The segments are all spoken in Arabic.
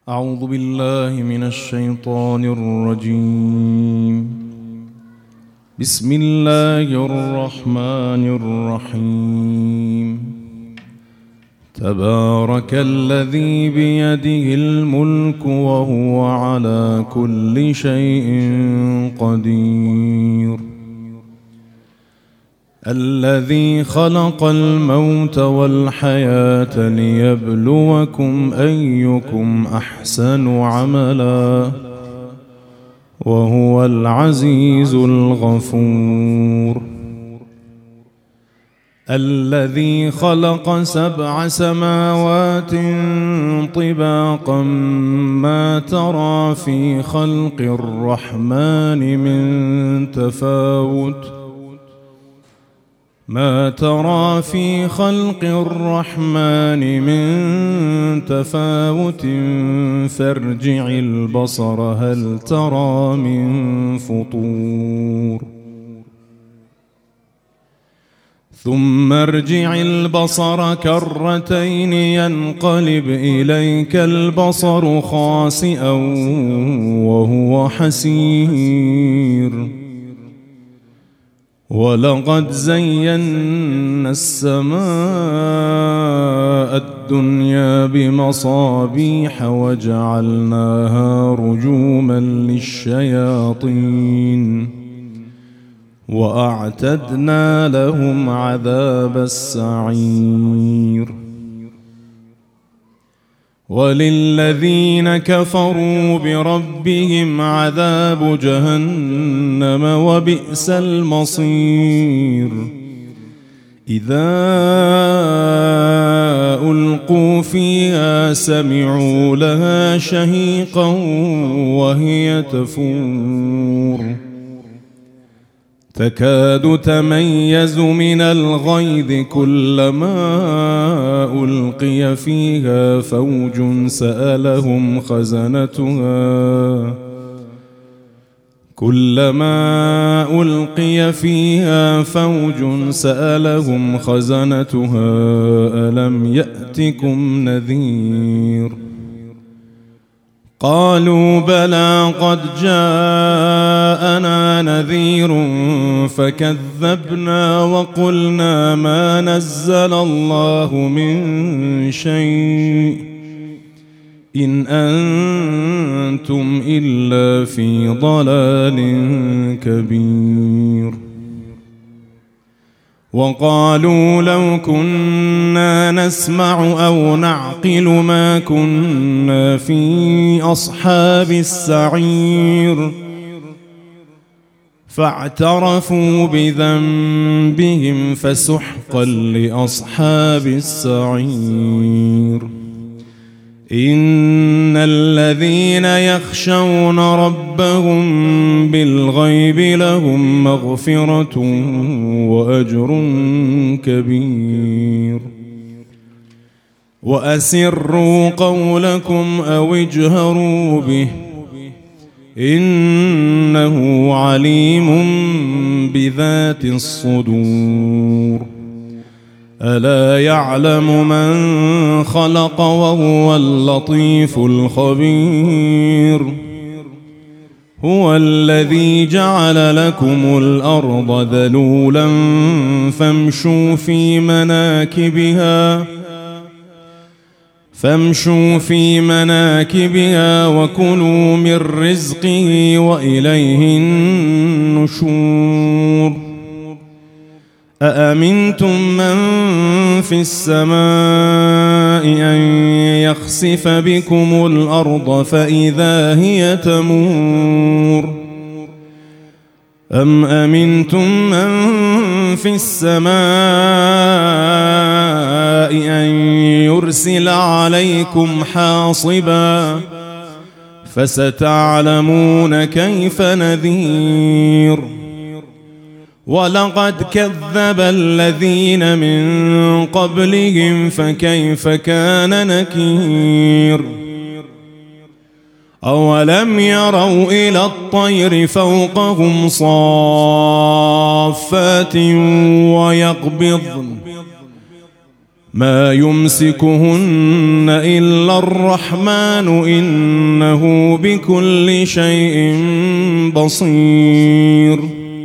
أعوذ بالله من الشيطان الرجيم. بسم الله الرحمن الرحيم. تبارك الذي بيده الملك وهو على كل شيء قدير. الذي خلق الموت والحياة ليبلوكم أيكم أحسن عملا وهو العزيز الغفور. الذي خلق 7 سماوات طباقا ما ترى في خلق الرحمن من تفاوت فارجع البصر هل ترى من فطور ثم ارجع البصر كرتين ينقلب إليك البصر خاسئا وهو حسير. ولقد زينا السماء الدنيا بمصابيح وجعلناها رجوما للشياطين وأعتدنا لهم عذاب السعير. وللذين كفروا بربهم عذاب جهنم وبئس المصير. إذا ألقوا فيها سمعوا لها شهيقا وهي تفور تكاد تميز من الغيظ كلما ألقي فيها فوج سألهم خزنتها ألم يأتكم نذير. قالوا بلى قد جاءنا نذير فكذبنا وقلنا ما نزل الله من شيء إن أنتم إلا في ضلال كبير. وقالوا لو كنا نسمع أو نعقل ما كنا في أصحاب السعير. فاعترفوا بذنبهم فسحقا لأصحاب السعير. إن الذين يخشون ربهم بالغيب لهم مغفرة وأجر كبير. وأسروا قولكم أو اجهروا به إنه عليم بذات الصدور. ألا يعلم من خلق وهو اللطيف الخبير. هو الذي جعل لكم الأرض ذلولا فامشوا في مناكبها وكلوا من رزقه وإليه النشور. أأمنتم من في السماء أن يخسف بكم الأرض فإذا هي تمور أم أمنتم من في السماء أن يرسل عليكم حاصبا فستعلمون كيف نذير. ولقد كذب الذين من قبلهم فكيف كان نكير. أولم يروا إلى الطير فوقهم صافات ويقبضن ما يمسكهن إلا الرحمن إنه بكل شيء بصير.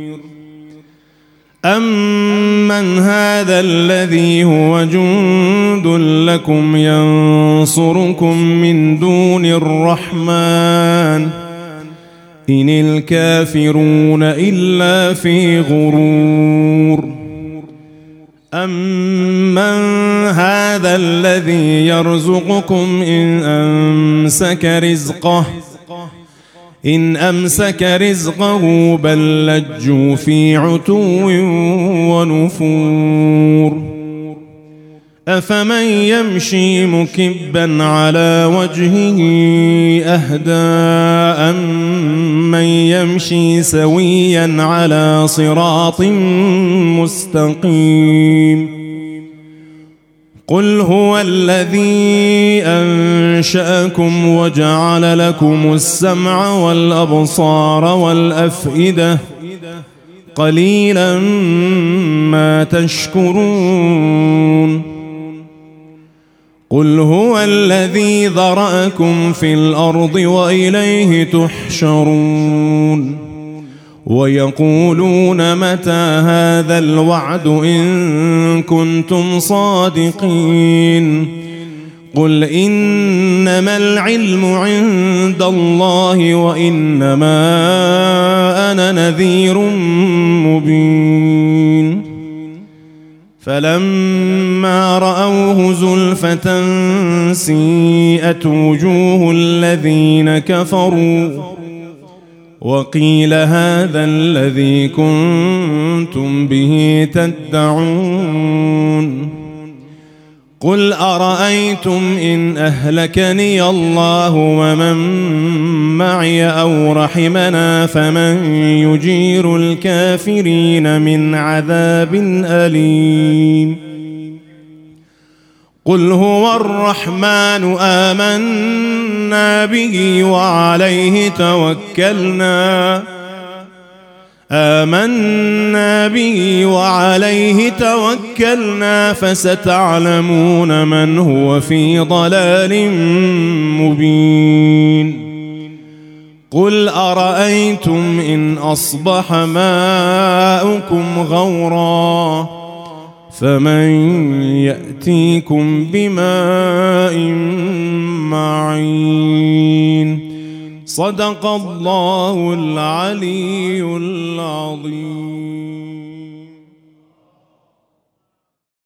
أمن هذا الذي هو جند لكم ينصركم من دون الرحمن إن الكافرون إلا في غرور. أمن هذا الذي يرزقكم إن أمسك رزقه بل لجوا في عتو ونفور. أفمن يمشي مكبا على وجهه أهدى أمن يمشي سويا على صراط مستقيم. قل هو الذي أنشأكم وجعل لكم السمع والأبصار والأفئدة قليلا ما تشكرون. قل هو الذي ذرأكم في الأرض وإليه تحشرون. ويقولون متى هذا الوعد إن كنتم صادقين. قل إنما العلم عند الله وإنما أنا نذير مبين. فلما رأوه زلفة سيئت وجوه الذين كفروا وقيل هذا الذي كنتم به تدعون. قل أرأيتم إن أهلكني الله ومن معي أو رحمنا فمن يجير الكافرين من عذاب أليم. قل هو الرحمن آمنا به وعليه توكلنا فستعلمون من هو في ضلال مبين. قل أرأيتم إن أصبح ماؤكم غورا فمن يأتيكم بماء معين. صدق الله العلي العظيم.